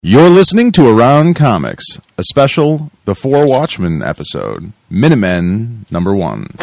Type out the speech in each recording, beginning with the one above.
You're listening to Around Comics, a special Before Watchmen episode, Minutemen #1.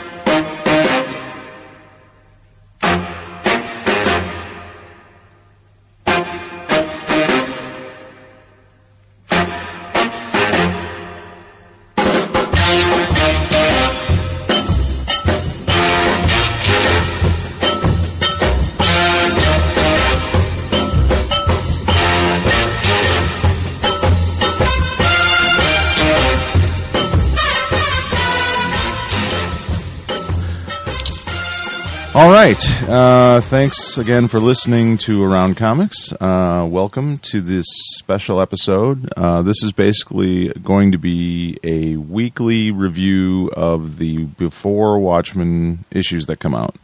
All right. Thanks again for listening to Around Comics. Welcome to this special episode. This is basically going to be a weekly review of the Before Watchmen issues that come out.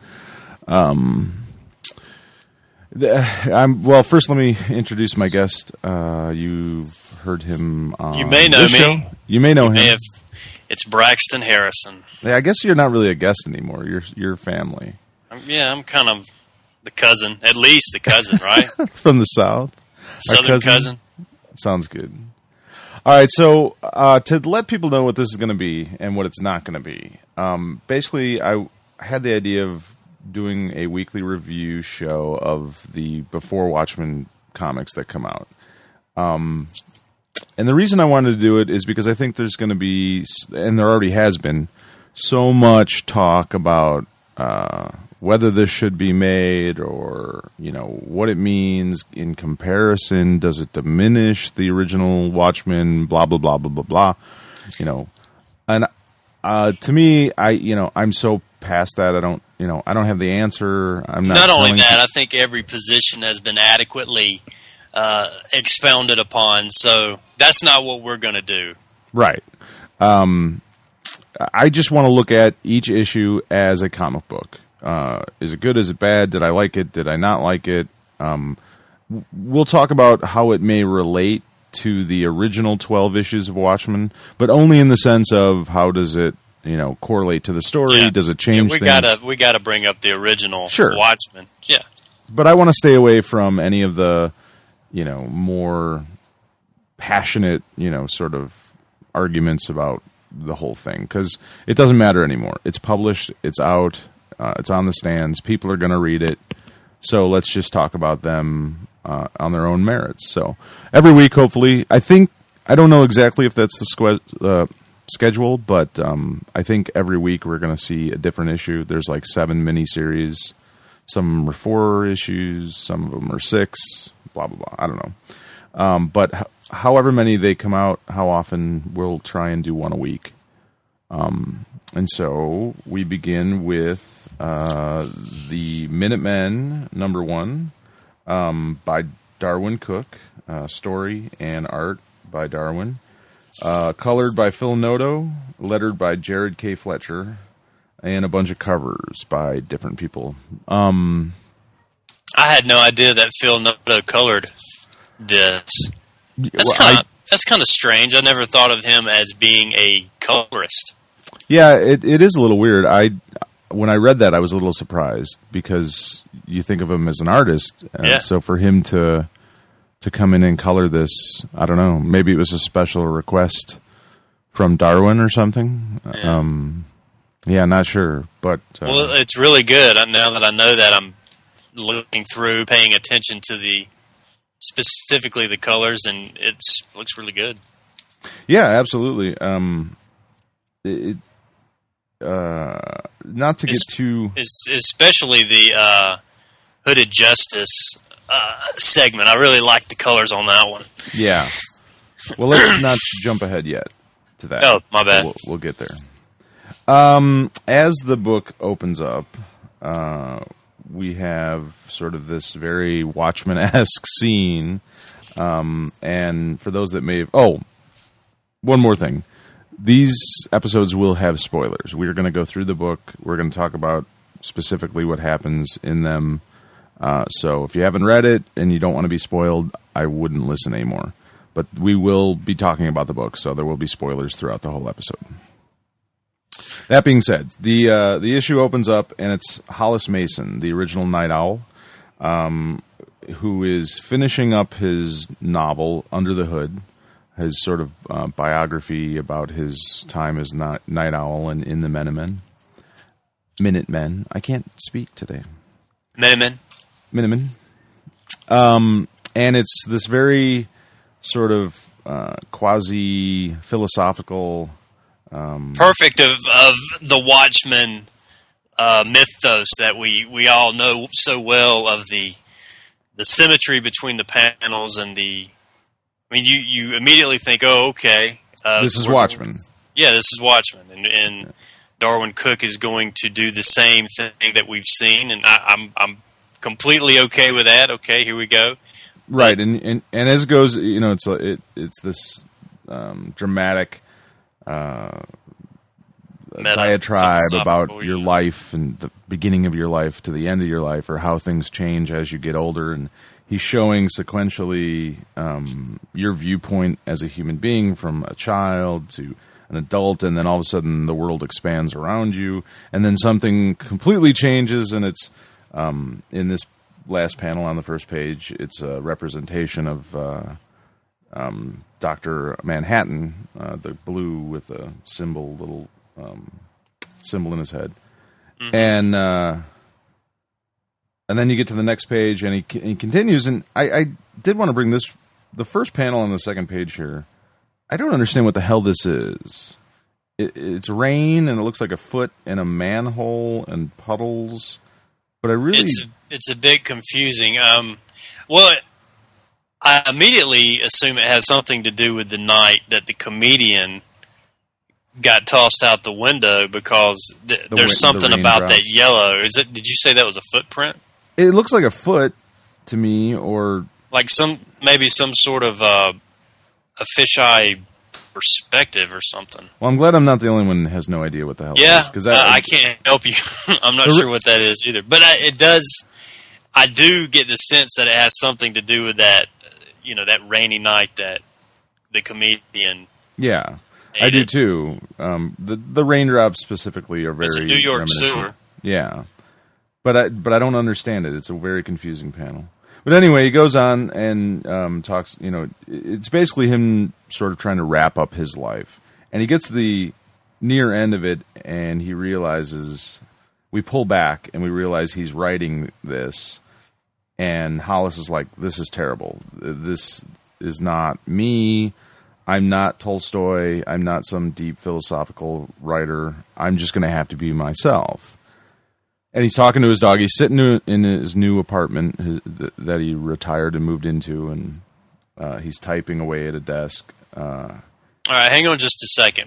Well, first let me introduce my guest. You've heard him on You may know this me. show. You may know him. It's Braxton Harrison. Yeah, I guess you're not really a guest anymore. You're family. I'm kind of the cousin, at least the cousin, right? From the South. Southern cousin. Sounds good. All right, so to let people know what this is going to be and what it's not going to be, basically I had the idea of doing a weekly review show of the Before Watchmen comics that come out. And the reason I wanted to do it is because I think there's going to be, and there already has been, so much talk about whether this should be made or, what it means in comparison. Does it diminish the original Watchmen, blah, blah, blah, blah, blah, blah, And to me, I'm so past that. I don't have the answer. I'm not only that, I think every position has been adequately expounded upon, so that's not what we're going to do. Right. I just want to look at each issue as a comic book. Is it good? Is it bad? Did I like it? Did I not like it? We'll talk about how it may relate to the original 12 issues of Watchmen, but only in the sense of how does it, correlate to the story? Yeah. Does it change things? We gotta bring up the original Sure. Watchmen. Yeah. But I want to stay away from any of the, more passionate, sort of arguments about the whole thing, because it doesn't matter anymore. It's published, it's out, it's on the stands, people are going to read it, so let's just talk about them on their own merits. So every week, hopefully, I don't know exactly if that's the schedule, but I think every week we're going to see a different issue. There's like 7 miniseries, some are 4 issues, some of them are 6, blah, blah, blah, I don't know. But however many they come out, how often we'll try and do one a week. And so we begin with the Minutemen #1 by Darwyn Cooke, story and art by Darwyn, colored by Phil Noto, lettered by Jared K. Fletcher, and a bunch of covers by different people. I had no idea that Phil Noto colored this. That's kind of strange. I never thought of him as being a colorist. Yeah, it is a little weird. When I read that, I was a little surprised because you think of him as an artist, and so for him to come in and color this, I don't know. Maybe it was a special request from Darwyn or something. Yeah, not sure, but well, it's really good. Now that I know that, I'm looking through, paying attention to specifically the colors, and it looks really good. Yeah, absolutely. Not to get too... Especially the Hooded Justice segment. I really like the colors on that one. Yeah. Well, let's not jump ahead yet to that. Oh, my bad. We'll get there. As the book opens up, we have sort of this very Watchmen-esque scene. And for those that may have... Oh, one more thing. These episodes will have spoilers. We're going to go through the book. We're going to talk about specifically what happens in them. So if you haven't read it and you don't want to be spoiled, I wouldn't listen anymore. But we will be talking about the book, so there will be spoilers throughout the whole episode. That being said, the issue opens up, and it's Hollis Mason, the original Night Owl. who is finishing up his novel Under the Hood, his sort of biography about his time as Night Owl and in the Minutemen. I can't speak today. Minutemen. And it's this very sort of quasi-philosophical... perfect of the Watchmen mythos that we all know so well, of the symmetry between the panels and the... I mean, you immediately think, oh, okay. This is Watchmen. Yeah, this is Watchmen. And Darwyn Cooke is going to do the same thing that we've seen, and I'm completely okay with that. Okay, here we go. Right, and as it goes, it's this dramatic diatribe about your life and the beginning of your life to the end of your life, or how things change as you get older. And he's showing sequentially your viewpoint as a human being from a child to an adult, and then all of a sudden the world expands around you, and then something completely changes, and it's in this last panel on the first page, it's a representation of Dr. Manhattan, the blue with a little symbol in his head. Mm-hmm. And then you get to the next page, and he continues, and I did want to bring the first panel on the second page here. I don't understand what the hell this is. It's rain, and it looks like a foot in a manhole and puddles. But I really... It's a bit confusing. Well, I immediately assume it has something to do with the night that the comedian got tossed out the window, because there's something about that yellow. Did you say that was a footprint? It looks like a foot to me, or... like maybe some sort of a fisheye perspective or something. Well, I'm glad I'm not the only one that has no idea what the hell it is. Because I can't help you. I'm not sure what that is either. But it does... I do get the sense that it has something to do with that, that rainy night that the comedian... Yeah, I do too. The raindrops specifically are very... It's a New York sewer. Yeah. But I don't understand it. It's a very confusing panel. But anyway, he goes on and talks, it's basically him sort of trying to wrap up his life. And he gets the near end of it, and he realizes... we pull back, and we realize he's writing this, and Hollis is like, this is terrible. This is not me. I'm not Tolstoy. I'm not some deep philosophical writer. I'm just going to have to be myself. And he's talking to his dog. He's sitting in his new apartment that he retired and moved into, and he's typing away at a desk. All right, hang on just a second.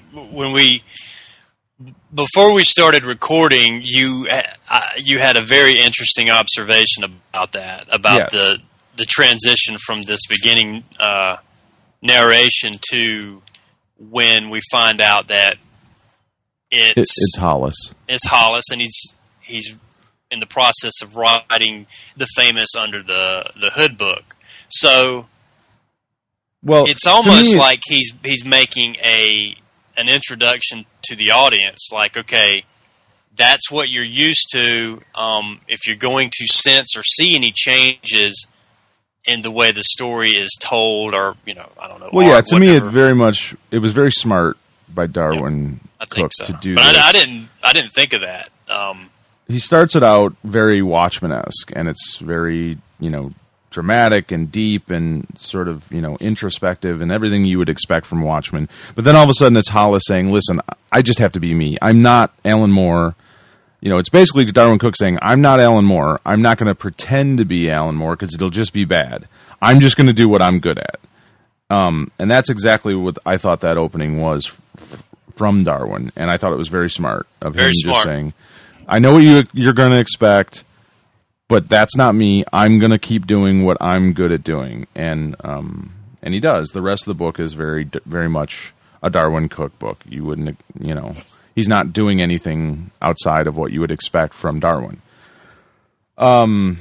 Before we started recording, you had a very interesting observation about that, the transition from this beginning narration to when we find out that it's Hollis. It's Hollis, and he's in the process of writing the famous Under the Hood book. So, well, it's almost like he's making an introduction to the audience, like, okay, that's what you're used to. If you're going to sense or see any changes in the way the story is told, or I don't know. Well, yeah, to me, it was very smart by Darwyn Cooke to do but this. I didn't think of that. He starts it out very Watchmen-esque, and it's very dramatic and deep and sort of, introspective and everything you would expect from Watchmen. But then all of a sudden it's Hollis saying, listen, I just have to be me. I'm not Alan Moore. It's basically Darwyn Cooke saying, I'm not Alan Moore. I'm not going to pretend to be Alan Moore because it'll just be bad. I'm just going to do what I'm good at. And that's exactly what I thought that opening was from Darwyn. And I thought it was very smart of him just saying, I know what you're going to expect, but that's not me. I'm going to keep doing what I'm good at doing. And he does. The rest of the book is very, very much a Darwyn Cooke book. You wouldn't, he's not doing anything outside of what you would expect from Darwyn. We're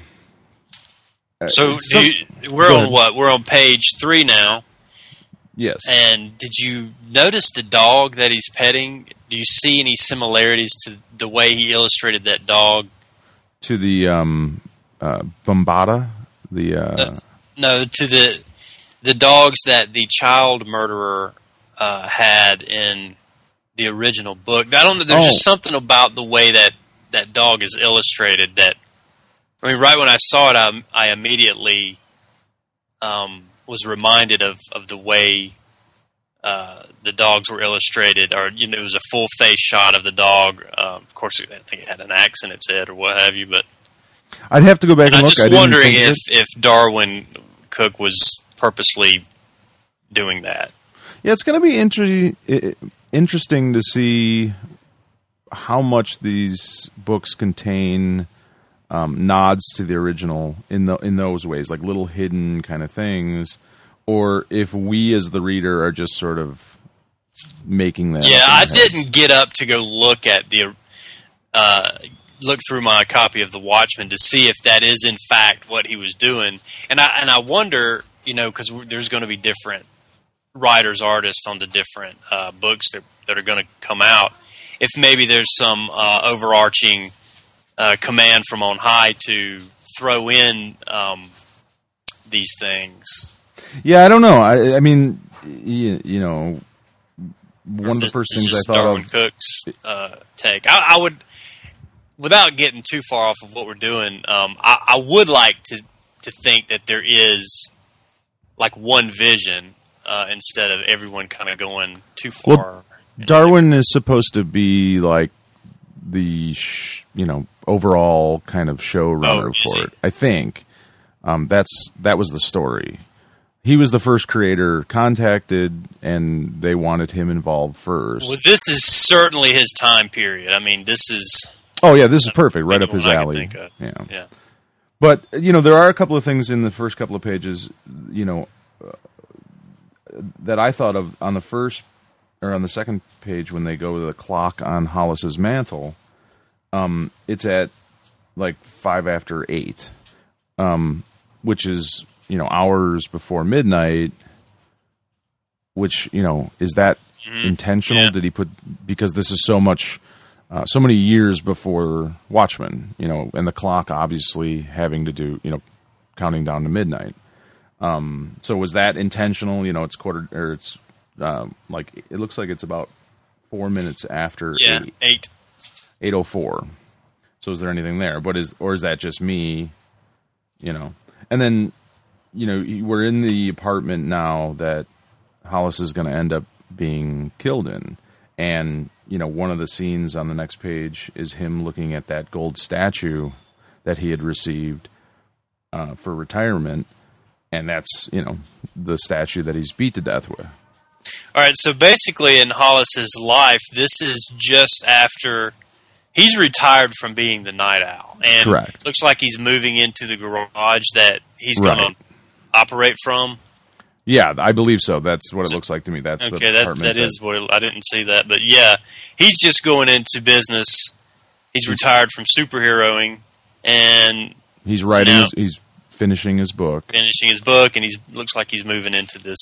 on what? We're on page 3 now. Yes. And did you notice the dog that he's petting? Do you see any similarities to the way he illustrated that dog? To the Bombata? No, to the dogs that the child murderer had in the original book. I don't know. There's just something about the way that dog is illustrated that, I mean, right when I saw it, I immediately was reminded of the way the dogs were illustrated, or it was a full face shot of the dog. Of course, I think it had an axe in its head or what have you. But I'd have to go back and I'm look. just wondering if Darwin Cook was purposely doing that. Yeah, it's going to be interesting to see how much these books contain nods to the original in those ways, like little hidden kind of things, or if we as the reader are just sort of making that. Yeah, I didn't get up to go look at look through my copy of The Watchmen to see if that is in fact what he was doing, and I wonder, because there's going to be different writers, artists on the different books that are going to come out, if maybe there's some overarching command from on high to throw in these things. Yeah, I don't know. I mean, one of the first things I thought Darwin of Cook's take. I would, without getting too far off of what we're doing, I would like to think that there is like one vision instead of everyone kind of going too far. Well, Darwin is supposed to be like the overall kind of showrunner for it. I think that was the story. He was the first creator contacted, and they wanted him involved first. Well, this is certainly his time period. I mean, this is... Oh, yeah, this is perfect. Right up his alley. Yeah. But, there are a couple of things in the first couple of pages, that I thought of on the first, or on the second page when they go to the clock on Hollis's mantle. It's at, like, 8:05, which is... hours before midnight, which, is that intentional? Yeah. Did he put, because this is so many years before Watchmen, and the clock obviously having to do, counting down to midnight. So was that intentional? It's it looks like it's about 4 minutes after 8:04. So is there anything there? Or is that just me, and then, we're in the apartment now that Hollis is going to end up being killed in. And, one of the scenes on the next page is him looking at that gold statue that he had received for retirement. And that's, the statue that he's beat to death with. All right, so basically in Hollis's life, this is just after he's retired from being the Night Owl. And correct. Looks like he's moving into the garage that he's going to operate from. Yeah, I believe so. That's what it looks like to me. That's okay. The apartment that is what I didn't see that, but yeah, he's just going into business. He's retired from superheroing, and he's writing. He's finishing his book. And looks like he's moving into this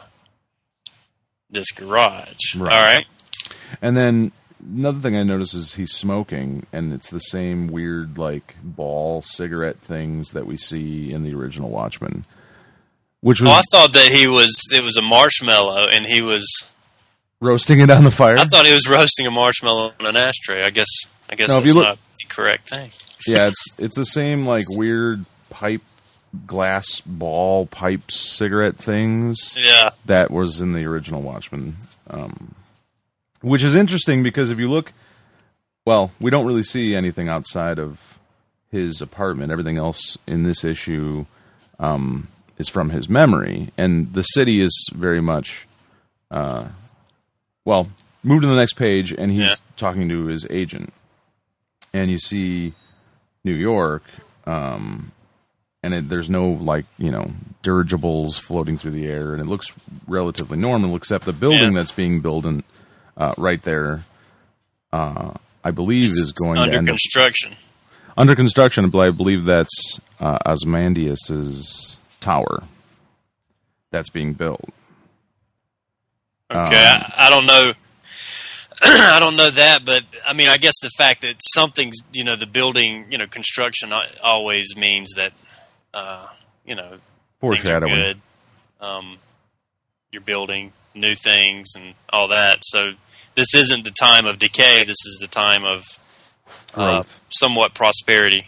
this garage. Right. All right. And then another thing I noticed is he's smoking, and it's the same weird, like, ball cigarette things that we see in the original Watchmen. Which was, I thought that it was a marshmallow, and he was roasting it on the fire. I thought he was roasting a marshmallow on an ashtray. I guess that's not the correct thing. Yeah, it's the same, like, weird glass ball pipe cigarette things. Yeah, that was in the original Watchmen. Which is interesting because if you look, well, we don't really see anything outside of his apartment. Everything else in this issue is from his memory. And the city is very much, move to the next page, and he's talking to his agent. And you see New York, and there's no, dirigibles floating through the air, and it looks relatively normal, except the building that's being built right there, I believe is going under to end construction. Under construction, but I believe that's Ozymandias's tower that's being built. Okay, I don't know. I don't know that, but I mean, I guess the fact that something's, the building, construction always means that foreshadowing. Things are good. You're building new things and all that. So this isn't the time of decay. This is the time of somewhat prosperity.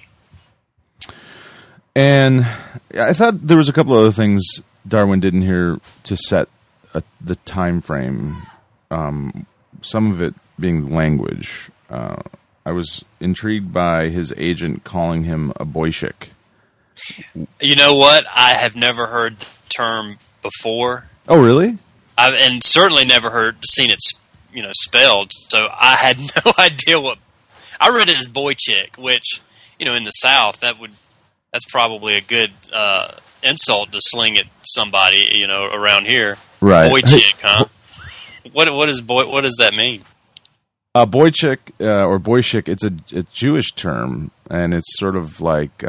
And I thought there was a couple of other things Darwin did in here to set the time frame. Some of it being language. I was intrigued by his agent calling him a boyshik. You know what? I have never heard the term before. Oh, really? And certainly never seen it, spelled. So I had no idea what. I read it as boy chick, which, in the South, that's probably a good insult to sling at somebody, around here. Right. Boy chick, huh? What does that mean? Boy chick or boyshik, it's a Jewish term, and it's sort of like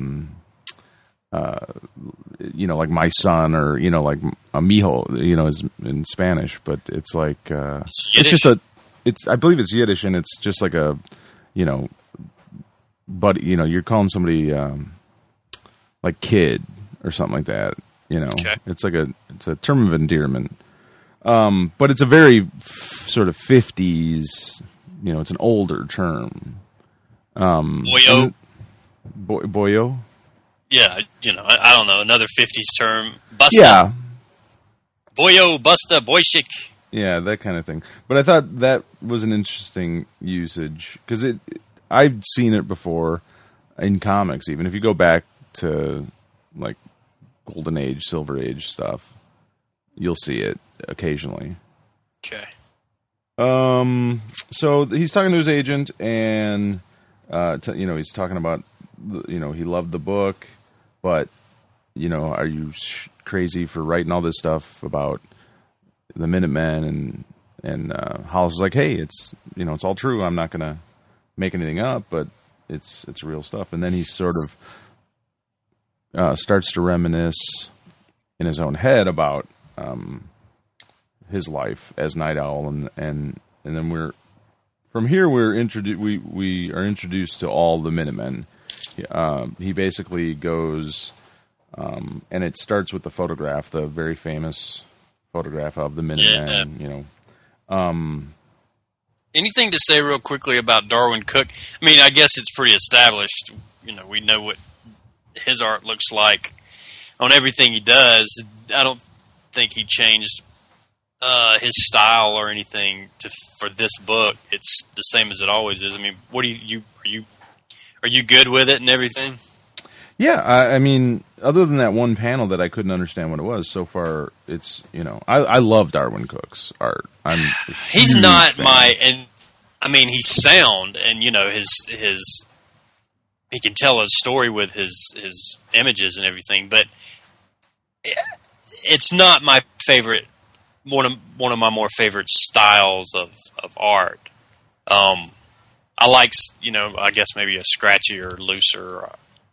like my son, or like amijo, is in Spanish, but it's like it's just I believe it's Yiddish, and it's just like a but you're calling somebody like kid or something like that. Okay. It's a term of endearment. But it's a very sort of 50s, it's an older term. Boyo. Boyo? Yeah, I don't know, another 50s term. Busta. Yeah. Boyo, busta, boyshik. Yeah, that kind of thing. But I thought that was an interesting usage, because I've seen it before in comics, even. If you go back to, like, Golden Age, Silver Age stuff, you'll see it occasionally. Okay. So he's talking to his agent, and he's talking about he loved the book, but are you crazy for writing all this stuff about the Minutemen? And Hollis is like, hey, it's it's all true. I'm not gonna make anything up, but it's real stuff. And then he sort of starts to reminisce in his own head about his life as Night Owl, and then we are introduced to all the Minutemen. He basically goes, and it starts with the photograph, the very famous photograph of the Minutemen. Yeah. Anything to say real quickly about Darwyn Cooke? I mean, I guess it's pretty established. We know what his art looks like on everything he does. I don't think he changed his style or anything for this book. It's the same as it always is. I mean, what are you good with it and everything? Yeah, I mean, other than that one panel that I couldn't understand what it was, so far it's I love Darwyn Cooke's art. He's not fan. he's sound, and his he can tell a story with his images and everything, but it's not my favorite. One of my more favorite styles of art. I like, I guess maybe a scratchier, looser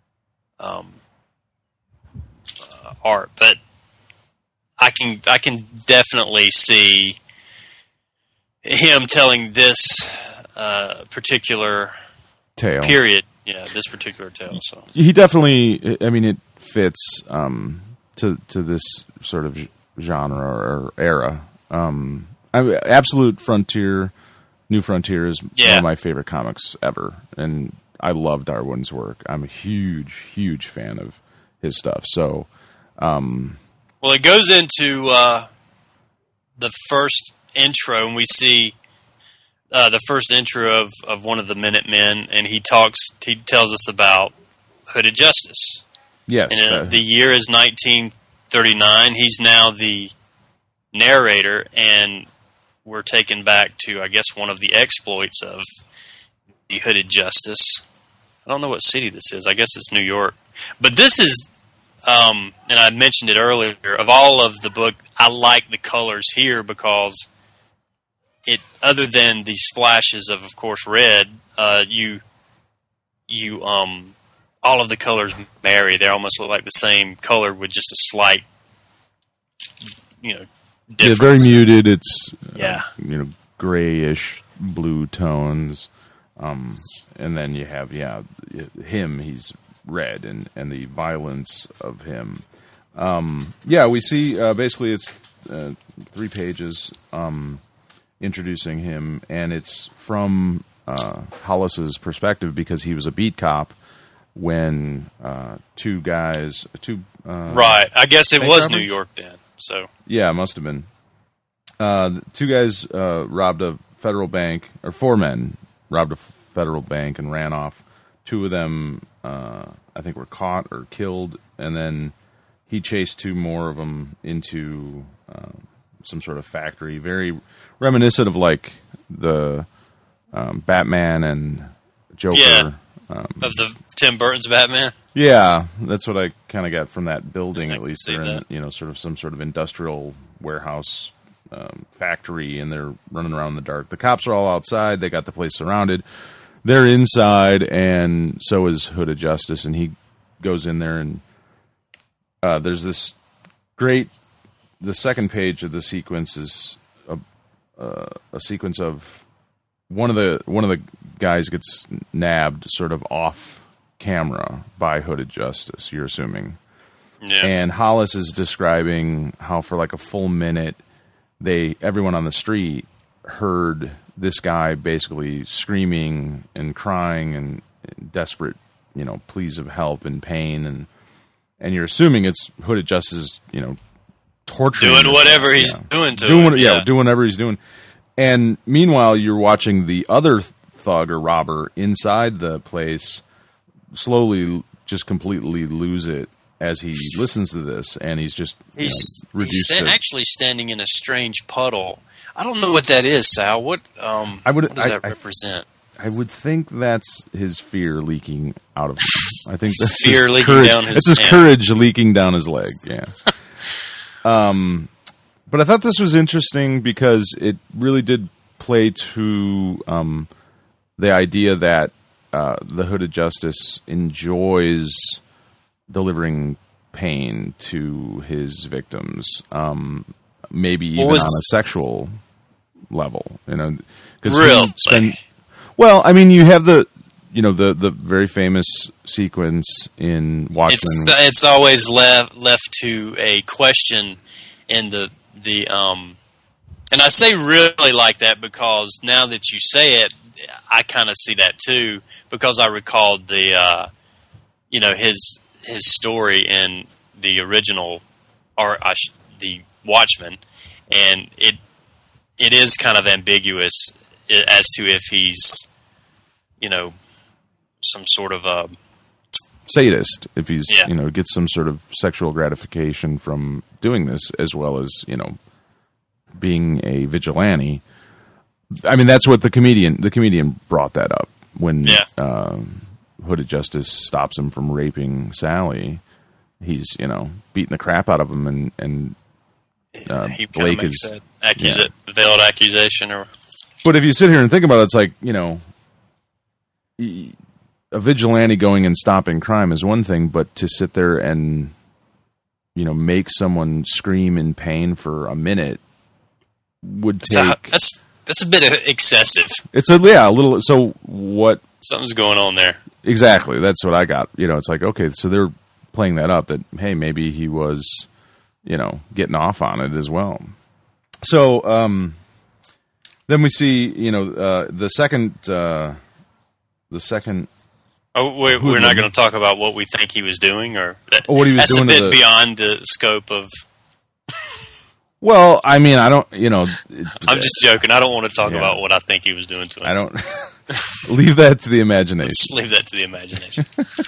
art, but I can definitely see him telling this particular tale period. Yeah, this particular tale. So he definitely. I mean, it fits to this sort of genre or era. Absolute Frontier, New Frontier is one of my favorite comics ever, and I love Darwyn's work. I'm a huge fan of his stuff. So, well, it goes into the first intro, and we see the first intro of one of the Minutemen, and he tells us about Hooded Justice. Yes, and the year is 1939. He's now the narrator, and we're taken back to, I guess, one of the exploits of the Hooded Justice. I don't know what city this is. I guess it's New York. But this is, and I mentioned it earlier, of all of the book, I like the colors here because it, other than the splashes of course, red, all of the colors marry. They almost look like the same color with just a slight, difference. Yeah, very muted. It's grayish blue tones, and then you have him. He's read and the violence of him. We see basically it's 3 pages introducing him, and it's from Hollis's perspective because he was a beat cop when two guys. Right. I guess it was New York then. So yeah, it must have been. 2 guys robbed a federal bank, or 4 men robbed a federal bank and ran off. 2 of them, I think, were caught or killed, and then he chased 2 more of them into some sort of factory. Very reminiscent of like the Batman and Joker. Yeah, of the Tim Burton's Batman. Yeah, that's what I kind of got from that building. At least they're in, sort of some sort of industrial warehouse factory, and they're running around in the dark. The cops are all outside. They got the place surrounded. They're inside, and so is Hood of Justice, and he goes in there, and there's this great. The second page of the sequence is a sequence of one of the guys gets nabbed sort of off camera by Hood of Justice. You're assuming, yeah. And Hollis is describing how for like a full minute, everyone on the street heard this guy basically screaming and crying and desperate, pleas of help and pain, and you're assuming it's Hood of Justice, torturing, doing whatever he's doing to him. Doing whatever he's doing. And meanwhile, you're watching the other thug or robber inside the place slowly just completely lose it as he listens to this, and he's just reduced to actually standing in a strange puddle. I don't know what that is, Sal. What does that represent? I would think that's his fear leaking out of him. I think that's fear his leaking courage. down his It's his courage leaking down his leg. Yeah. But I thought this was interesting because it really did play to the idea that the Hood of Justice enjoys delivering pain to his victims, maybe even on a sexual level. Really? Well, I mean, you have the very famous sequence in Watchmen. It's always left to a question in the and I say really like that because now that you say it, I kind of see that too, because I recalled the his story in the original the Watchmen, and it is kind of ambiguous as to if he's some sort of a sadist, if he's gets some sort of sexual gratification from doing this, as well as being a vigilante. I mean, that's what the comedian brought that up when Hood of Justice stops him from raping Sally. He's beating the crap out of him, and he Blake makes that veiled accusation. But if you sit here and think about it, it's like a vigilante going and stopping crime is one thing, but to sit there and make someone scream in pain for a minute would take. That's a bit excessive. It's a little. So what? Something's going on there. Exactly. That's what I got. It's like, okay, so they're playing that up that, hey, maybe he was, getting off on it as well. So then we see, the second. Oh, we're not going to talk about what we think he was doing, or what he was that's doing a bit beyond the scope of. Well, I mean, I don't, I'm just joking. I don't want to talk about what I think he was doing to him. I don't. Leave that to the imagination. Let's leave that to the imagination.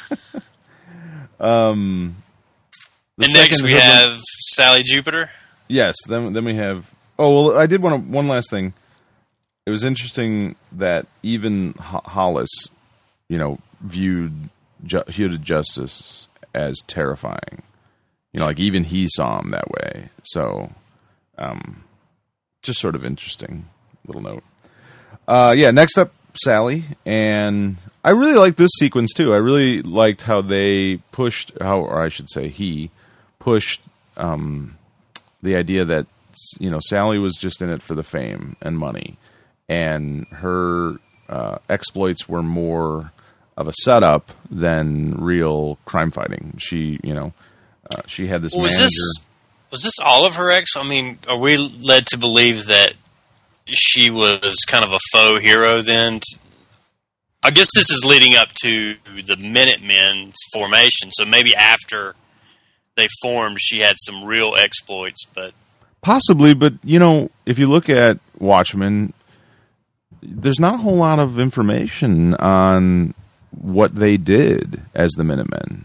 And next we have Sally Jupiter. Yes. Then we have. Oh well, I did want one last thing. It was interesting that even Hollis, viewed Hood of Justice as terrifying. Like even he saw him that way. So, just sort of interesting little note. Next up, Sally, and I really liked this sequence too. I really liked how they pushed, he pushed the idea that Sally was just in it for the fame and money, and her exploits were more of a setup than real crime fighting. She, she had this manager. Was this all of her ex? I mean, are we led to believe that she was kind of a faux hero then? I guess this is leading up to the Minutemen's formation, so maybe after they formed, she had some real exploits, but... Possibly, but, if you look at Watchmen, there's not a whole lot of information on what they did as the Minutemen.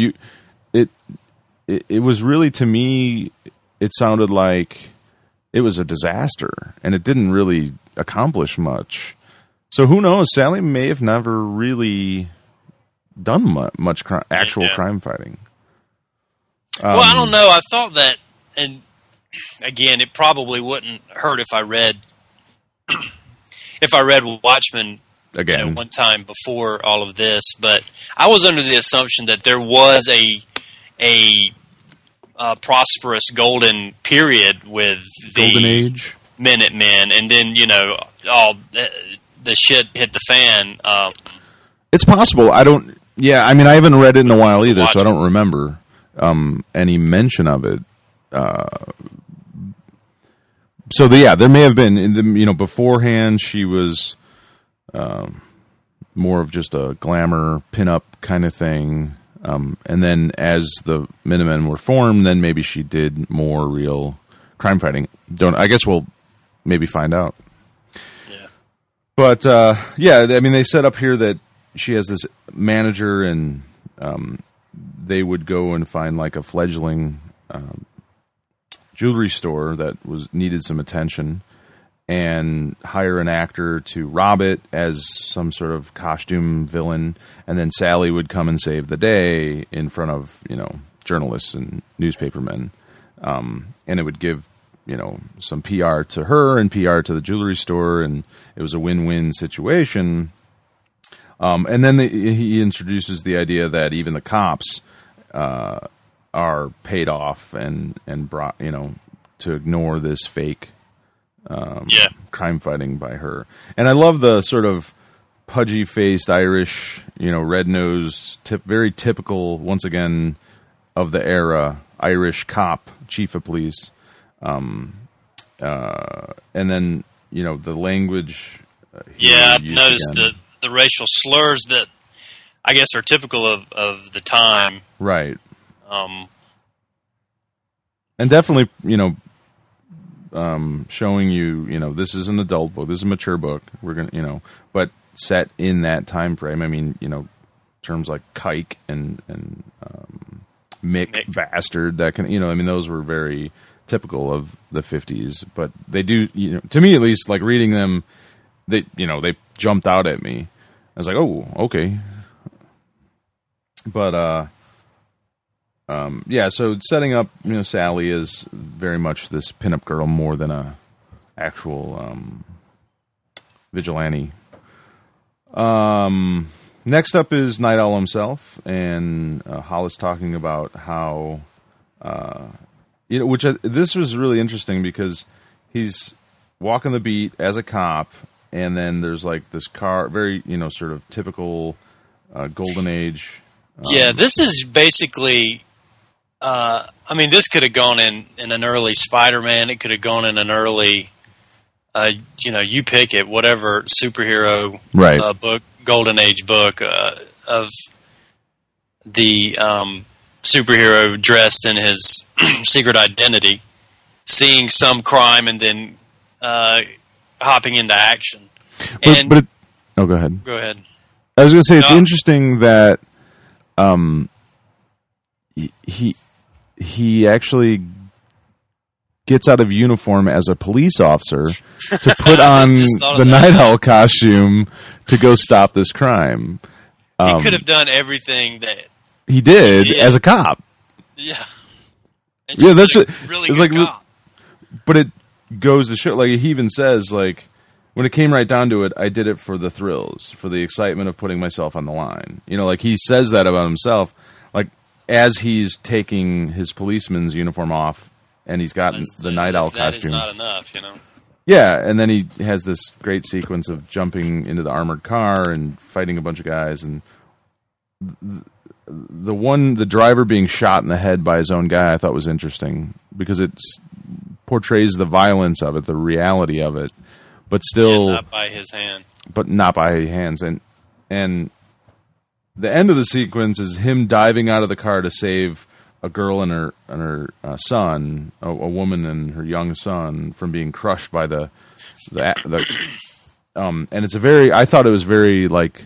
It was really, to me, it sounded like it was a disaster, and it didn't really accomplish much. So who knows? Sally may have never really done much actual crime fighting. Well, I don't know. I thought that, and again, it probably wouldn't hurt if I read Watchmen again one time before all of this. But I was under the assumption that there was a prosperous golden period with the Golden Age Minutemen, and then all the shit hit the fan. It's possible. I haven't read it in a while either, so I don't remember any mention of it. So there may have been beforehand she was more of just a glamour pinup kind of thing, and then as the Minutemen were formed, then maybe she did more real crime fighting. I guess we'll maybe find out. Yeah. But they set up here that she has this manager, and they would go and find like a fledgling jewelry store that needed some attention, and hire an actor to rob it as some sort of costume villain, and then Sally would come and save the day in front of journalists and newspapermen, and it would give some PR to her and PR to the jewelry store, and it was a win-win situation. And then he introduces the idea that even the cops are paid off and brought to ignore this fake crime fighting by her. And I love the sort of pudgy faced Irish, red nosed, very typical once again of the era Irish cop, chief of police. And then the language. I've noticed the racial slurs that I guess are typical of the time, right? And definitely, showing you, this is an adult book, this is a mature book. We're gonna, but set in that time frame. I mean, terms like kike and Mick bastard, that can, those were very typical of the 50s. But they do, to me at least, like reading them, they jumped out at me. I was like, oh, okay. But so setting up, Sally is very much this pinup girl more than a actual vigilante. Next up is Night Owl himself, and Hollis talking about how this was really interesting because he's walking the beat as a cop, and then there's like this car, very sort of typical golden age. This is basically. This could have gone in an early Spider-Man. It could have gone in an early, you pick it, whatever superhero book, Golden Age book of the superhero dressed in his secret identity, seeing some crime and then hopping into action. Go ahead. Go ahead. I was going to say it's interesting that he actually gets out of uniform as a police officer to put on the Night Owl costume to go stop this crime. He could have done everything that he did as a cop. Yeah. That's a really good cop. But it goes to show, like he even says, like when it came right down to it, I did it for the thrills, for the excitement of putting myself on the line. Like he says that about himself, like as he's taking his policeman's uniform off and he's got the Night Owl costume. That is not enough, Yeah, and then he has this great sequence of jumping into the armored car and fighting a bunch of guys, and the driver being shot in the head by his own guy I thought was interesting because it portrays the violence of it, the reality of it, but still not by his hand. But not by hands, and the end of the sequence is him diving out of the car to save a girl and her son, a woman and her young son, from being crushed by the and it's I thought it was very like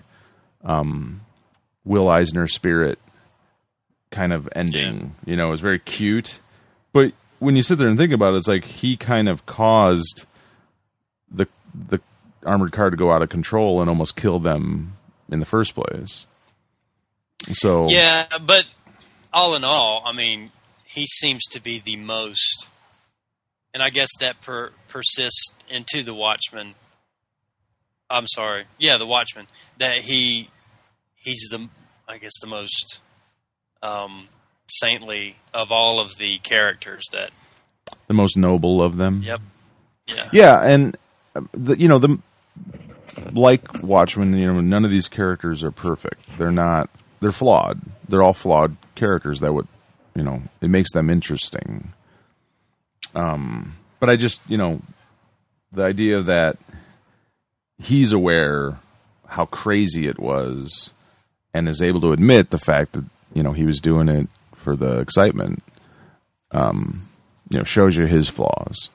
Will Eisner Spirit kind of ending. Yeah. You know, it was very cute, but when you sit there and think about it, it's like he kind of caused the armored car to go out of control and almost kill them in the first place. So yeah, but all in all, I mean, he seems to be the most, and I guess that persists into The Watchmen. I'm sorry, yeah, The Watchmen. That he's the most saintly of all of the characters. That the most noble of them. Yep. Yeah. Yeah, and like Watchmen, none of these characters are perfect. They're flawed. They're all flawed characters that would, it makes them interesting. But I just, the idea that he's aware how crazy it was and is able to admit the fact that, he was doing it for the excitement, shows you his flaws.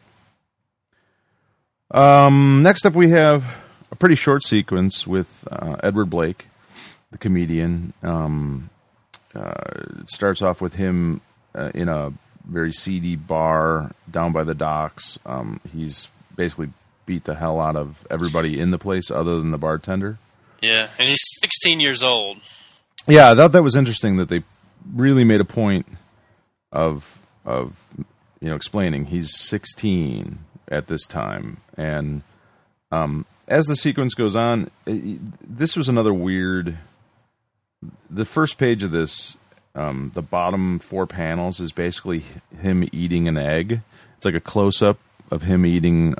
Next up we have a pretty short sequence with Edward Blake, the comedian. It starts off with him in a very seedy bar down by the docks. He's basically beat the hell out of everybody in the place other than the bartender. Yeah, and he's 16 years old. Yeah, I thought that was interesting that they really made a point of explaining he's 16 at this time. And as the sequence goes on, this was another weird... The first page of this, the bottom 4 panels is basically him eating an egg. It's like a close-up of him eating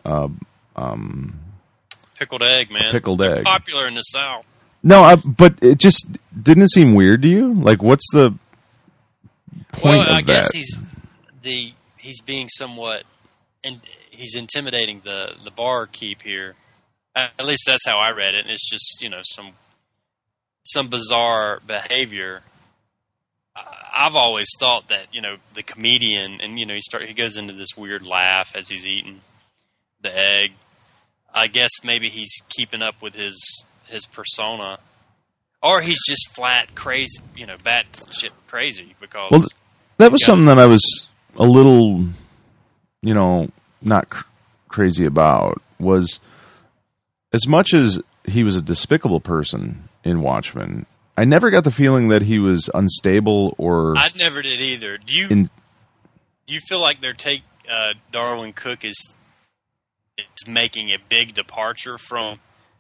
pickled egg, man. Pickled egg. Popular in the South. No, but it just didn't it seem weird to you? Like, what's the point of that? I guess he's being somewhat, and he's intimidating the barkeep here. At least that's how I read it. And it's just some bizarre behavior. I've always thought that the comedian, and he goes into this weird laugh as he's eating the egg. I guess maybe he's keeping up with his persona, or he's just flat crazy, batshit crazy. Because that was something that I was a little, not crazy about. Was as much as he was a despicable person in Watchmen, I never got the feeling that he was unstable or... I never did either. Do you feel like Darwin Cook is making a big departure from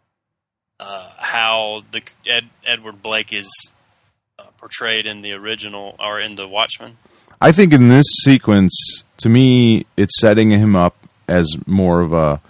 how the Edward Blake is portrayed in the original or in the Watchmen? I think in this sequence, to me, it's setting him up as more of a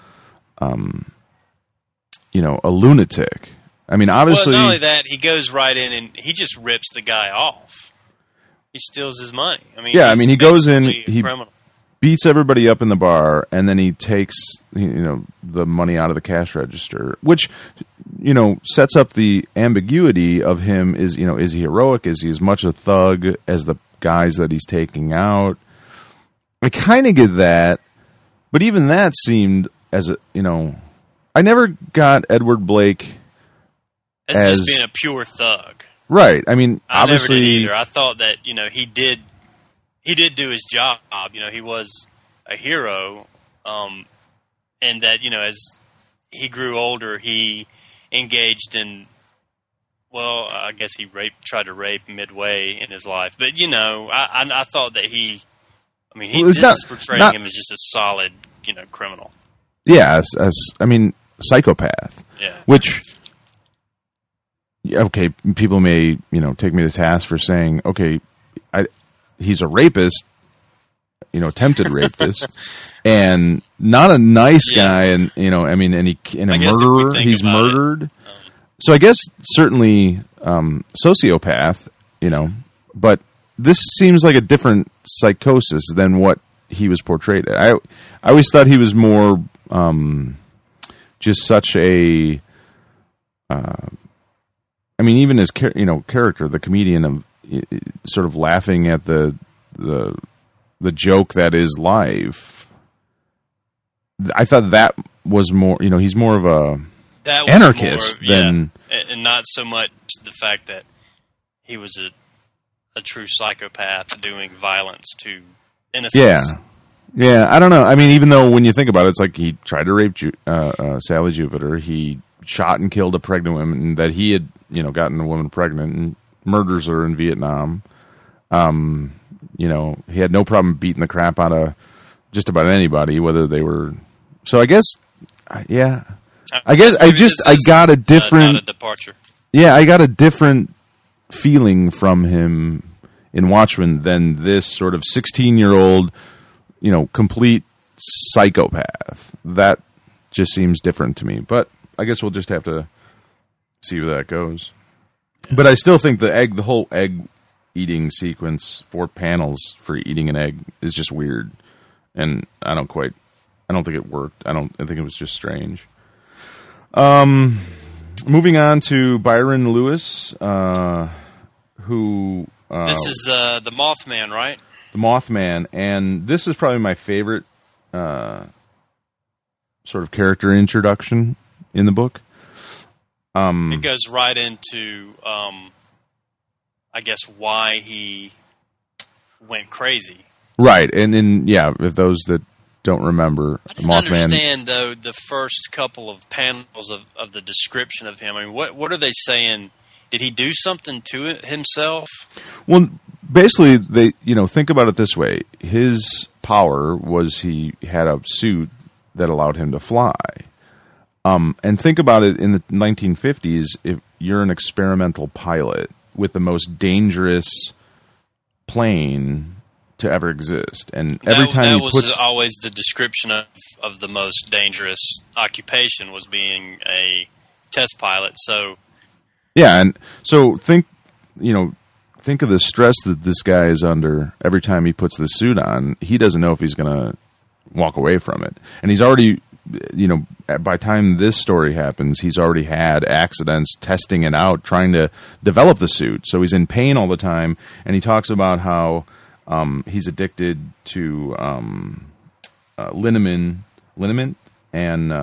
lunatic. I mean, obviously... Well, not only that, he goes right in and he just rips the guy off. He steals his money. I mean, yeah, he goes in, he beats everybody up in the bar, and then he takes, the money out of the cash register, which, sets up the ambiguity of him. Is he heroic? Is he as much a thug as the guys that he's taking out? I kind of get that, but even that seemed I never got Edward Blake as just being a pure thug. Right. I mean, obviously... never did either. I thought that, he did do his job. He was a hero. And that, as he grew older, he engaged in, well, I guess he tried to rape midway in his life. But, I thought that is portraying him as just a solid, criminal. Yeah, psychopath. Yeah. Which... Okay, people may, take me to task for saying, okay, he's a rapist, attempted rapist, and not a nice guy, and a murderer. He's murdered. So I guess certainly sociopath, but this seems like a different psychosis than what he was portrayed. I always thought he was more just such a. Even his character, the comedian, of sort of laughing at the joke that is life. I thought that was more. He's more of a anarchist than, and not so much the fact that he was a true psychopath doing violence to innocents. Yeah. I don't know. Even though when you think about it, it's like he tried to rape Sally Jupiter. He shot and killed a pregnant woman that he had, gotten a woman pregnant, and murders her in Vietnam. He had no problem beating the crap out of just about anybody, whether they were. So I guess, I got a different not a departure. Yeah, I got a different feeling from him in Watchmen than this sort of 16-year-old, complete psychopath. That just seems different to me. But I guess we'll just have to see where that goes. But I still think the whole egg eating sequence, 4 panels for eating an egg, is just weird, and I don't think it worked. I think it was just strange. Moving on to Byron Lewis, who this is the Mothman, right? The Mothman, and this is probably my favorite sort of character introduction in the book. It goes right into, I guess, why he went crazy. Right, and if those that don't remember, I didn't understand, though, the first couple of panels of the description of him. What are they saying? Did he do something to it himself? Well, basically, they think about it this way. His power was he had a suit that allowed him to fly. And think about it in the 1950s, if you're an experimental pilot with the most dangerous plane to ever exist. And every time that was always the description of the most dangerous occupation, was being a test pilot. So yeah, and so think of the stress that this guy is under every time he puts the suit on. He doesn't know if he's going to walk away from it. And he's already, by the time this story happens, he's already had accidents testing it out, trying to develop the suit. So he's in pain all the time. And he talks about how he's addicted to liniment and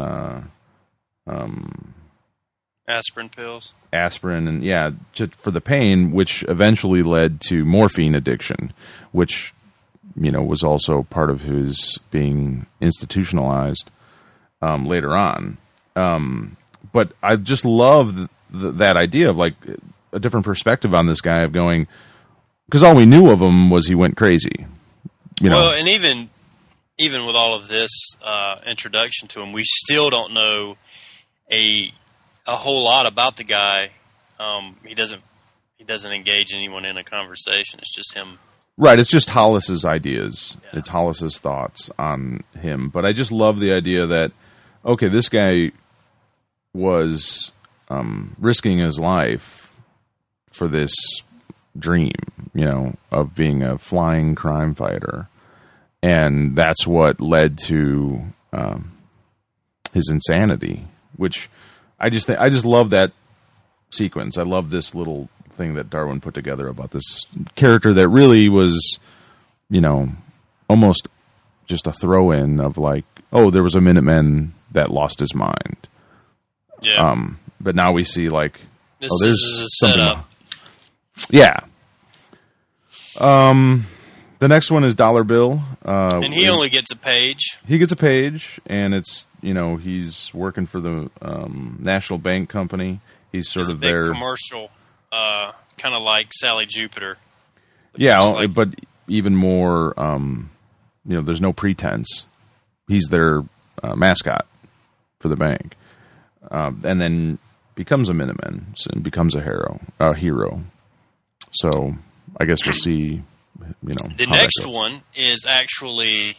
aspirin pills. Aspirin, and for the pain, which eventually led to morphine addiction, which was also part of his being institutionalized later on. But I just love that idea of like a different perspective on this guy, of going, because all we knew of him was he went crazy. Well, and even with all of this introduction to him, we still don't know a whole lot about the guy. He doesn't engage anyone in a conversation. It's just him. Right, it's just Hollis's ideas. Yeah. It's Hollis's thoughts on him. But I just love the idea that, okay, this guy was risking his life for this dream, of being a flying crime fighter. And that's what led to his insanity, which I just love that sequence. I love this little thing that Darwin put together about this character that really was, almost just a throw-in of like, oh, there was a Minuteman that lost his mind. Yeah. But now we see like, this is a setup. Yeah. The next one is Dollar Bill. And he only gets a page. He gets a page, and it's, he's working for the National Bank Company. He's sort of their commercial, kind of like Sally Jupiter. Yeah, but even more, there's no pretense. He's their mascot for the bank. And then becomes a Minuteman and becomes a hero. So I guess we'll see The next one is actually,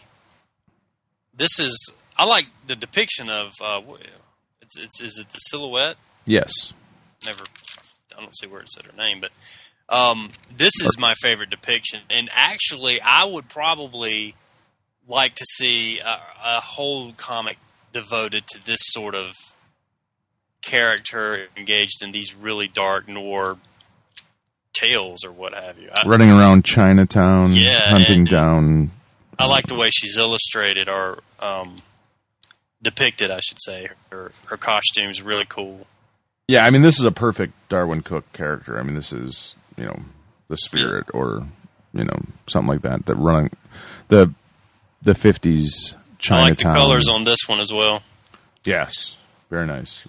I like the depiction of, is it the Silhouette? Yes. I don't see where it said her name, but this is my favorite depiction. And actually, I would probably like to see a whole comic devoted to this sort of character engaged in these really dark noir tales or what have you. Running around Chinatown, hunting down. I like the way she's illustrated or depicted, I should say. Her costume's really cool. Yeah, I mean, this is a perfect Darwyn Cooke character. I mean, this is, the Spirit or, something like that. That running the 50s Chinatown. I like the colors on this one as well. Yes, very nice.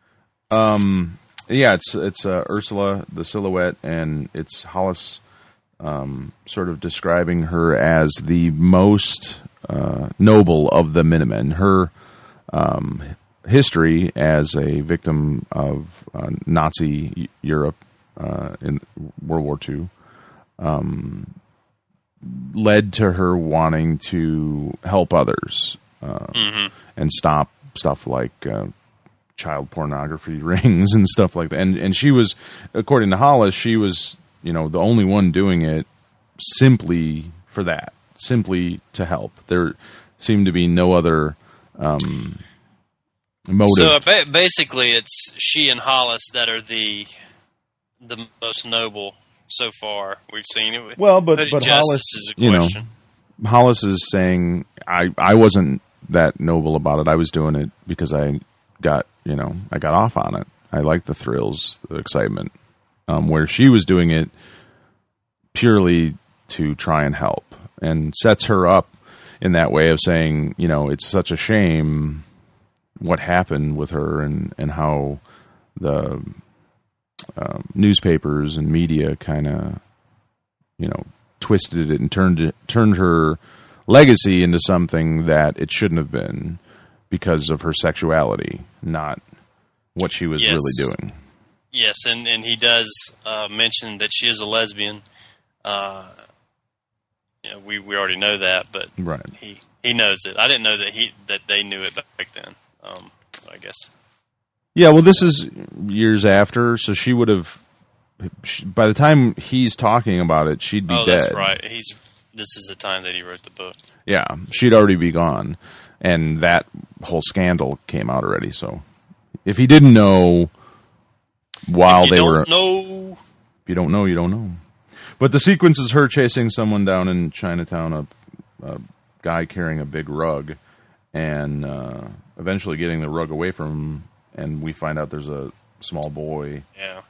Yeah, it's Ursula, the Silhouette, and it's Hollis sort of describing her as the most noble of the Minutemen. Her history as a victim of Nazi Europe in World War II led to her wanting to help others and stop stuff like child pornography rings and stuff like that. And she was, according to Hollis, she was, the only one doing it simply for that, simply to help. There seemed to be no other motive. So basically, it's she and Hollis that are the most noble so far we've seen it. Well, but Hollis is a question. Hollis is saying I wasn't that noble about it. I was doing it because I got off on it. I liked the thrills, the excitement. Where she was doing it purely to try and help, and sets her up in that way of saying, it's such a shame what happened with her and how the newspapers and media kind of, twisted it and turned her legacy into something that it shouldn't have been because of her sexuality, not what she was really doing. Yes, and he does mention that she is a lesbian. We already know that, but right. he knows it. I didn't know that they knew it back then. I guess. Yeah, well, this is years after, so she would have. By the time he's talking about it, she'd be dead. That's right. This is the time that he wrote the book. Yeah, she'd already be gone, and that whole scandal came out already. So, if he didn't know while they were, if you don't know, you don't know. But the sequence is her chasing someone down in Chinatown, a guy carrying a big rug, and eventually getting the rug away from him, and we find out there's a small boy. Yeah.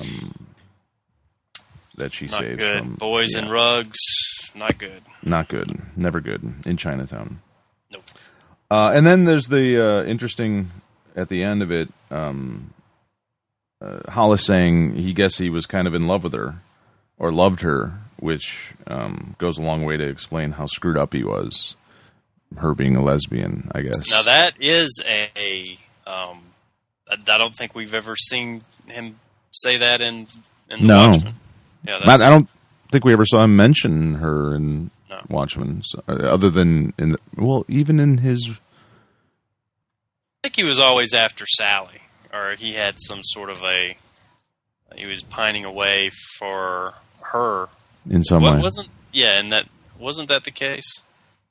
That she not saves good. from Boys and rugs, not good. Not good. Never good in Chinatown. Nope. And then there's the interesting at the end of it. Hollis saying he guessed he was kind of in love with her or loved her, which goes a long way to explain how screwed up he was. Her being a lesbian, I guess. Now that is I don't think we've ever seen him say that in the Watchmen. Yeah, I don't think we ever saw him mention her in Watchmen, so, other than even in his. I think he was always after Sally, or he had some sort of he was pining away for her in some way. Wasn't that the case?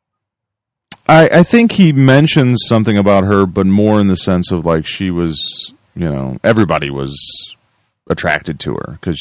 I think he mentions something about her, but more in the sense of like she was, everybody was attracted to her because,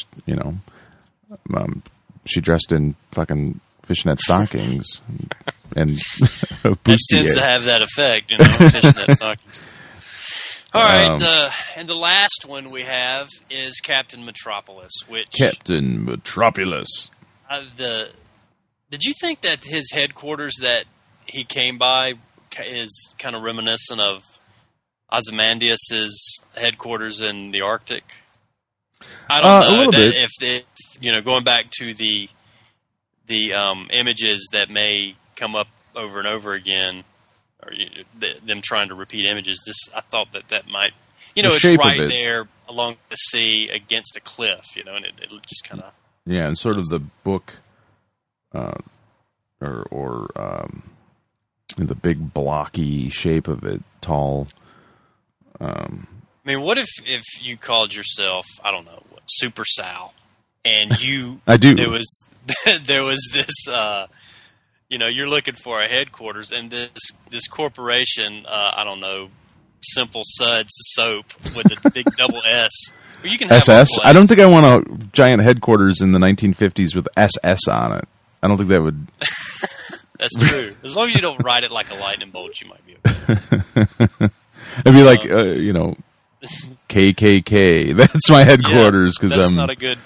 she dressed in fucking fishnet stockings and that tends to have that effect, fishnet stockings. All right, and the last one we have is Captain Metropolis, Captain Metropolis. Did you think that his headquarters that he came by is kind of reminiscent of Ozymandias's headquarters in the Arctic? I don't know. A little bit. If going back to the images that may come up over and over again, or them trying to repeat images. I thought that might, it's right there along the sea against a cliff, and it just kind of. Yeah, and sort of the book or the big blocky shape of it, tall. I mean, what if you called yourself, I don't know, Super Sal, and you? I do. There was this. You're looking for a headquarters, and this corporation, I don't know, Simple Suds Soap with a big double S. Well, you can have SS. I don't think I want a giant headquarters in the 1950s with SS on it. I don't think that would. That's true. As long as you don't write it like a lightning bolt, you might be okay. It'd be like KKK. That's my headquarters because that's not a good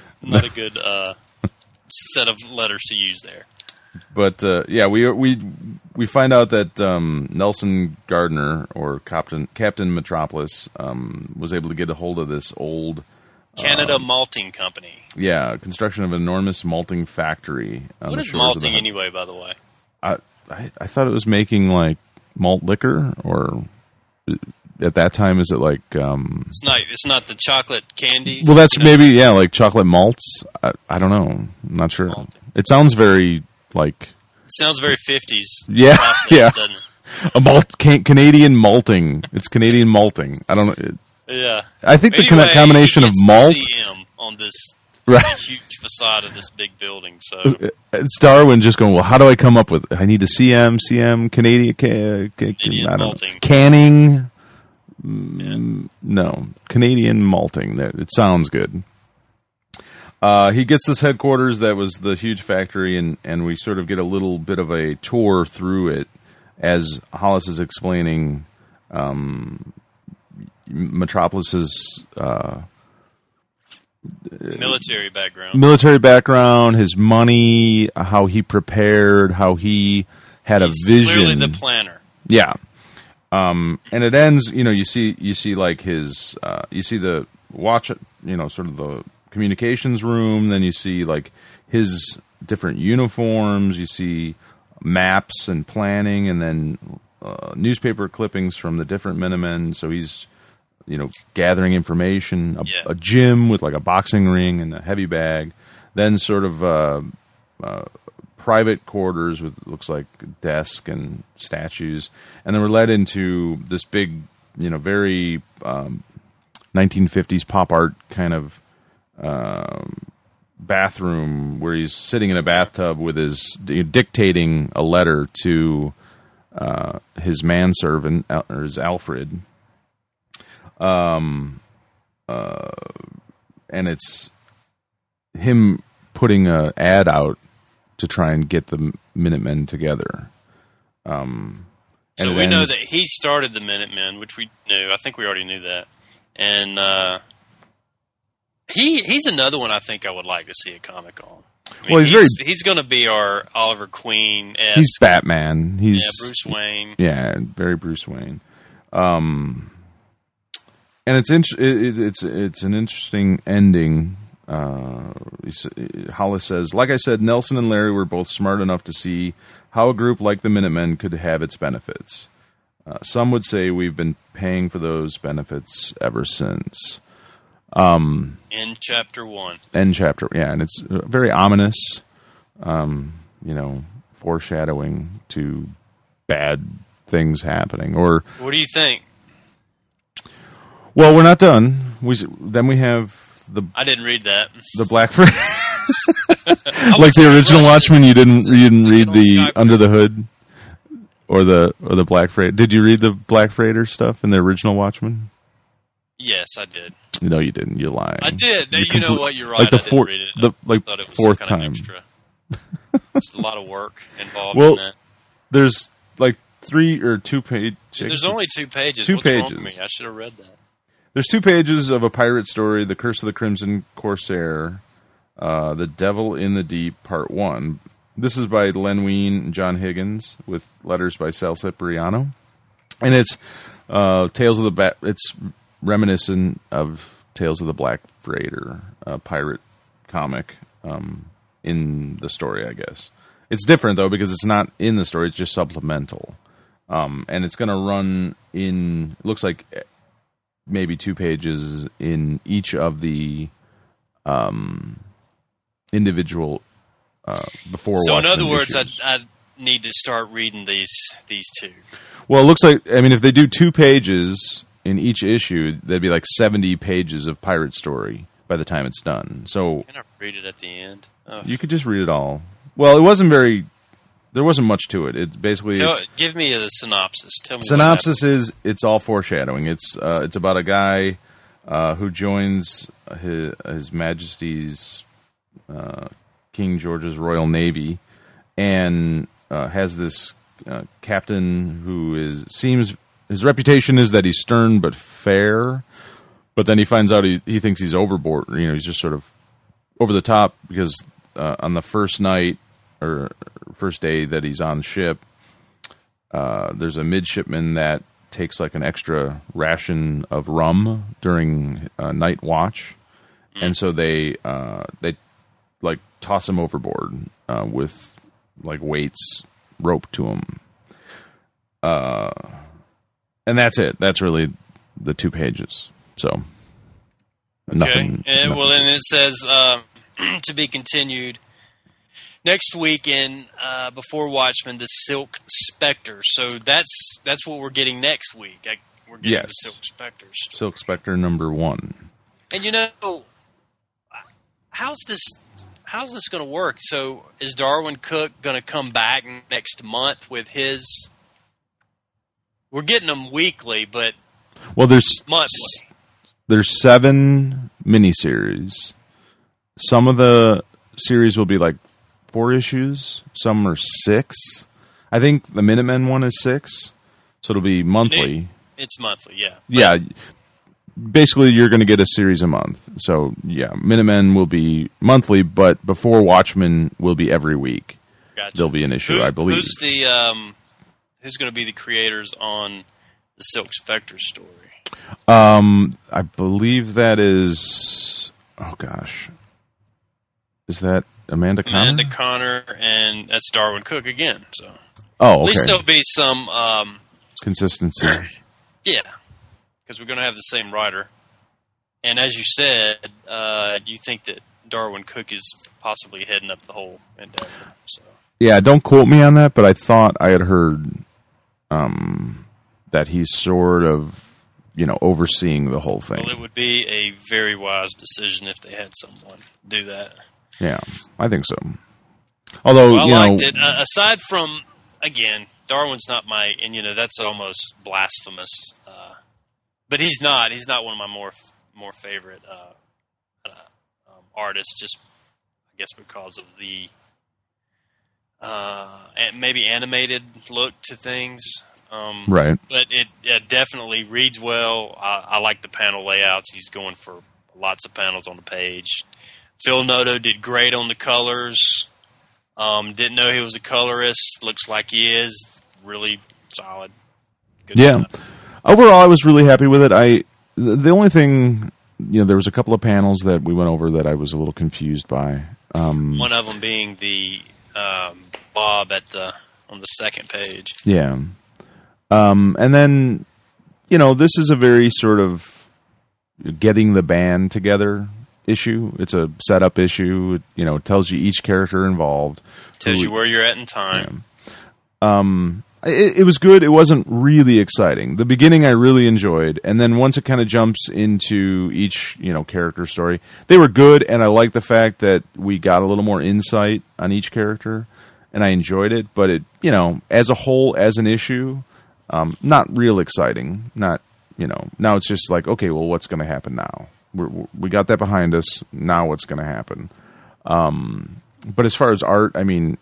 set of letters to use there. But we find out that Nelson Gardner, or Captain Metropolis, was able to get a hold of this old Canada Malting Company. Yeah, construction of an enormous malting factory. What is malting anyway, by the way? I thought it was making like malt liquor, or at that time, is it like? It's not the chocolate candies. Well, that's maybe like chocolate malts. I don't know. I'm not sure. Malting. It sounds very like. It sounds very 50s. Yeah, process, yeah. Doesn't it? Canadian malting. It's Canadian malting. I don't know. Yeah. I think the combination of malt on this. Right. Huge facade of this big building. So it's Darwin just going, well, how do I come up with? I need a CM, Canadian, I don't malting. Know, canning. Yeah. No, Canadian malting. It sounds good. He gets this headquarters that was the huge factory, and we sort of get a little bit of a tour through it as Hollis is explaining Metropolis's military background, his money, how he prepared, how he had He's a vision. Clearly the planner. Yeah. And it ends, you see like his, you see the watch, sort of the communications room. Then you see like his different uniforms. You see maps and planning, and then newspaper clippings from the different Minutemen. So he's, gathering information, a gym with like a boxing ring and a heavy bag. Then sort of private quarters with, looks like, desk and statues. And then we're led into this big, very 1950s pop art kind of bathroom where he's sitting in a bathtub with his dictating a letter to his manservant, or his Alfred. And it's him putting an ad out to try and get the Minutemen together. So we know that he started the Minutemen, which we knew. I think we already knew that. And he's another one I think I would like to see a comic on. I mean, he's going to be our Oliver Queen-esque. He's Batman. He's Bruce Wayne. Yeah, very Bruce Wayne. And it's an interesting ending. Hollis says, like I said, Nelson and Larry were both smart enough to see how a group like the Minutemen could have its benefits. Some would say we've been paying for those benefits ever since. In chapter 1. End chapter, yeah, and it's very ominous, foreshadowing to bad things happening. Or what do you think? Well, we're not done. Then we have the. I didn't read that. The Black Freighter, like the original Watchmen. You didn't read the Under the Hood, or the Black Freighter. Did you read the Black Freighter stuff in the original Watchmen? Yes, I did. No, you didn't. You're lying. I did. You know what? You're right. Like I didn't read it. I thought it was fourth kind time. Of extra. There's a lot of work involved in that. There's like 3 or 2 pages. There's only 2 pages. What's wrong with me? I should have read that. There's 2 pages of a pirate story, The Curse of the Crimson Corsair, The Devil in the Deep, Part 1. This is by Len Wein and John Higgins, with letters by Sal Cipriano. And it's it's reminiscent of Tales of the Black Freighter, a pirate comic in the story, I guess. It's different, though, because it's not in the story, it's just supplemental. And it's going to run in, it looks like maybe 2 pages in each of the individual before. So Watchmen in other words, issues. I need to start reading these two. Well, it looks like, I mean, if they do 2 pages in each issue, that'd be like 70 pages of pirate story by the time it's done. So Can I read it at the end? Oh. You could just read it all. Well, it wasn't very. There wasn't much to it. It's basically. Give me the synopsis. Tell me. Synopsis is it's all foreshadowing. It's about a guy who joins His Majesty's King George's Royal Navy and has this captain who seems his reputation is that he's stern but fair, but then he finds out he thinks he's overboard. You know, he's just sort of over the top because on the first night or first day that he's on ship, there's a midshipman that takes like an extra ration of rum during night watch, and so they like toss him overboard with like weights roped to him, and that's it. That's really the 2 pages. So nothing. Well, and it says to be continued. Next weekend, before Watchmen, the Silk Spectre. So that's what we're getting next week. We're getting the Silk Spectre story. Silk Spectre #1. And you know, how's this going to work? So is Darwyn Cooke going to come back next month with his? We're getting them weekly, but there's monthly. There's 7 miniseries. Some of the series will be like 4 issues. Some are 6. I think the Minutemen one is 6, so it'll be monthly. It's monthly, yeah. Yeah. Basically, you're going to get a series a month. So, yeah, Minutemen will be monthly, but before Watchmen will be every week. Gotcha. There'll be an issue, I believe. Who's going to be the creators on the Silk Spectre story? I believe that is... Oh, gosh. Is that Amanda Connor? Amanda Connor, and that's Darwyn Cooke again. So, at least there'll be some consistency. Yeah, because we're going to have the same writer. And as you said, you think that Darwyn Cooke is possibly heading up the whole endeavor. So. Yeah, don't quote me on that, but I thought I had heard that he's sort of, overseeing the whole thing. Well, it would be a very wise decision if they had someone do that. Yeah, I think so. Although, I liked it. Aside from, again, Darwyn's not my, and that's almost blasphemous. But he's not. He's not one of my more favorite artists. Just, I guess, because of the maybe animated look to things. Right. But it definitely reads well. I like the panel layouts. He's going for lots of panels on the page. Phil Noto did great on the colors. Didn't know he was a colorist. Looks like he is. Really solid. Good stuff. Overall, I was really happy with it. The only thing, there was a couple of panels that we went over that I was a little confused by. One of them being the Bob on the second page. Yeah. And then, this is a very sort of getting the band together issue. It's a setup issue. It tells you each character involved. Tells you where you're at in time. Yeah. It was good. It wasn't really exciting. The beginning I really enjoyed, and then once it kind of jumps into each, character story, they were good, and I like the fact that we got a little more insight on each character, and I enjoyed it, but it, as a whole, as an issue, not real exciting. Not, now it's just like, okay, well, what's going to happen now? We got that behind us. Now what's going to happen? But as far as art, I mean,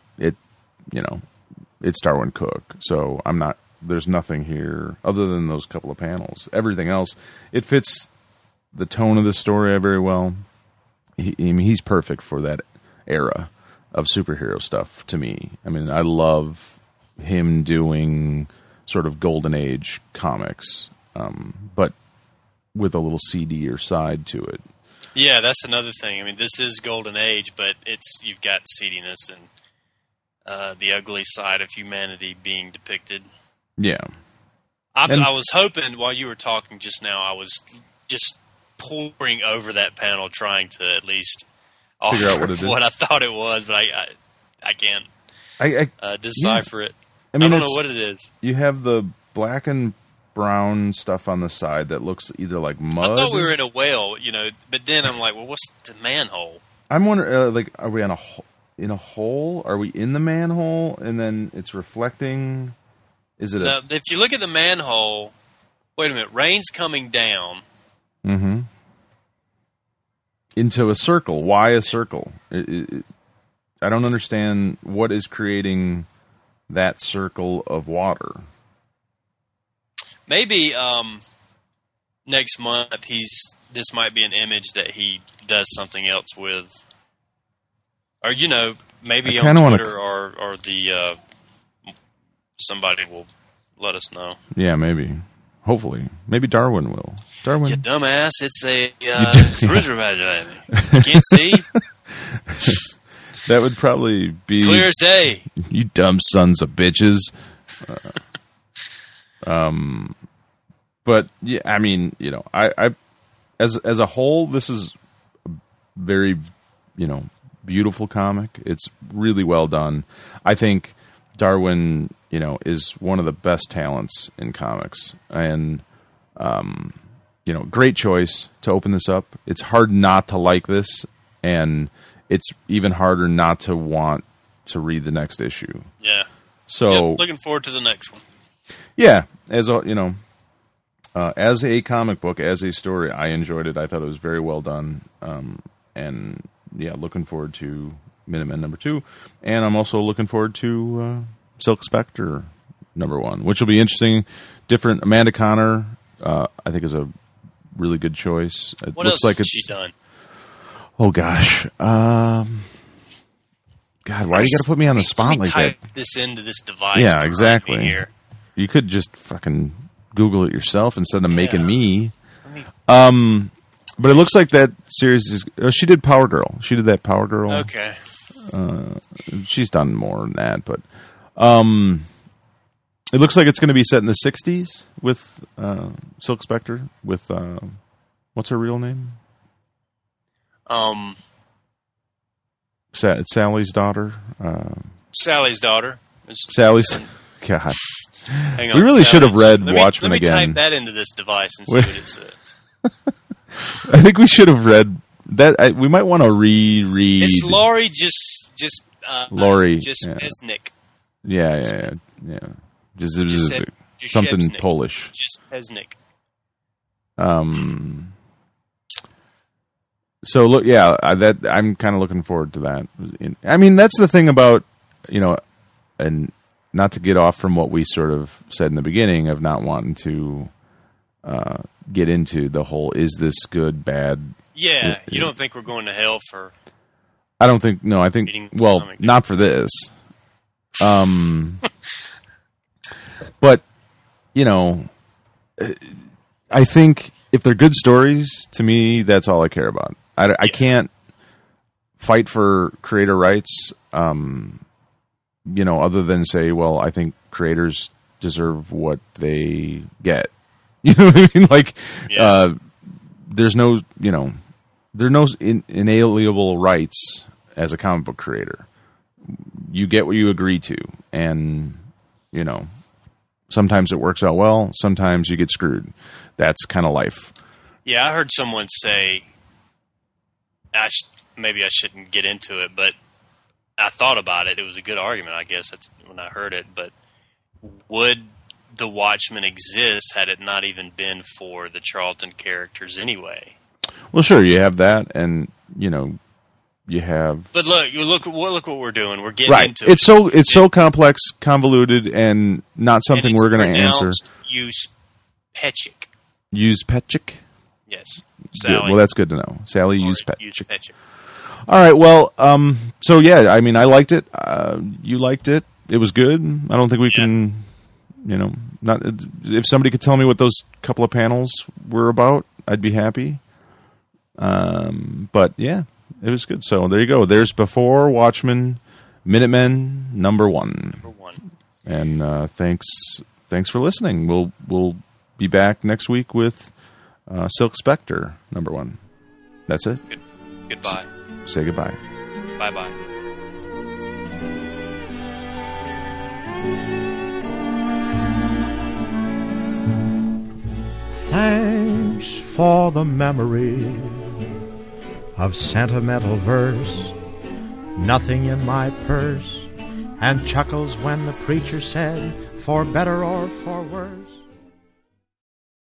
it's Darwyn Cooke, so there's nothing here other than those couple of panels. Everything else, it fits the tone of the story very well. He's perfect for that era of superhero stuff to me. I mean, I love him doing sort of Golden Age comics, but with a little seedier side to it. Yeah, that's another thing. I mean, this is Golden Age, but you've got seediness and the ugly side of humanity being depicted. Yeah. I was hoping, while you were talking just now, I was just poring over that panel trying to at least figure out what it is. What I thought it was, but I can't decipher it. I mean, I don't know what it is. You have the black and brown stuff on the side that looks either like mud. I thought we were in a whale, but then I'm like, well, what's the manhole? I'm wondering, are we in a hole? Are we in the manhole and then it's reflecting? Is it now, if you look at the manhole, wait a minute, rain's coming down. Mm-hmm. Into a circle. Why a circle? I don't understand what is creating that circle of water. Maybe next month this might be an image that he does something else with, or maybe on Twitter or the somebody will let us know. Yeah, maybe. Hopefully, maybe Darwin will. Darwin, you dumbass! It's a you can't see. That would probably be clear as day. You dumb sons of bitches. But yeah, I mean, I as a whole, this is a very, beautiful comic. It's really well done. I think Darwin, is one of the best talents in comics, and great choice to open this up. It's hard not to like this, and it's even harder not to want to read the next issue. Yeah. So looking forward to the next one. Yeah, as a comic book, as a story, I enjoyed it. I thought it was very well done, and yeah, looking forward to Minutemen #2, and I'm also looking forward to Silk Spectre #1, which will be interesting. Different. Amanda Conner, I think, is a really good choice. It what looks else like has it's. She done? Oh gosh, God, why do you got to put me on the spot like that? Type this into this device. Yeah, exactly. Here. You could just fucking Google it yourself instead of making me. But it looks like that series is. She did Power Girl. She did that Power Girl. Okay. She's done more than that, but it looks like it's going to be set in the '60s with Silk Spectre. With what's her real name? It's Sally's daughter. Sally's daughter. Sally's. God. Hang on, we really should have read Watchmen again. Let me type that into this device and see what it said. I think we should have read that. We might want to reread. It's Laurie Laurie Pesnik. Yeah. Just something Polish. Just Pesnik. So look, yeah, I'm kind of looking forward to that. I mean, that's the thing about and not to get off from what we sort of said in the beginning of not wanting to get into the whole is this good, bad. Yeah, you don't think we're going to hell for. I don't think. No, I think. Well, not for this. But I think if they're good stories, to me, that's all I care about. I can't fight for creator rights. Other than say, well, I think creators deserve what they get. You know what I mean? Like, there's no, there are no inalienable rights as a comic book creator. You get what you agree to, and sometimes it works out well. Sometimes you get screwed. That's kind of life. Yeah, I heard someone say, maybe I shouldn't get into it, but I thought about it. It was a good argument, I guess. That's when I heard it. But would the Watchmen exist had it not even been for the Charlton characters anyway? Well, sure, you have that, and you have. But look what we're doing. We're getting into it. It's so complex, convoluted, and not something we're going to answer. Use Petchik. Use Petchik. Yes. Sally. Well, that's good to know. Sally used Petchik. Petchik. All right. Well, so yeah, I mean, I liked it. You liked it. It was good. I don't think we can, not if somebody could tell me what those couple of panels were about, I'd be happy. But yeah, it was good. So there you go. There's Before Watchmen, Minutemen #1. And thanks for listening. We'll be back next week with Silk Spectre #1. That's it. Goodbye. Say goodbye. Bye-bye. Thanks for the memory of sentimental verse, nothing in my purse, and chuckles when the preacher said, for better or for worse.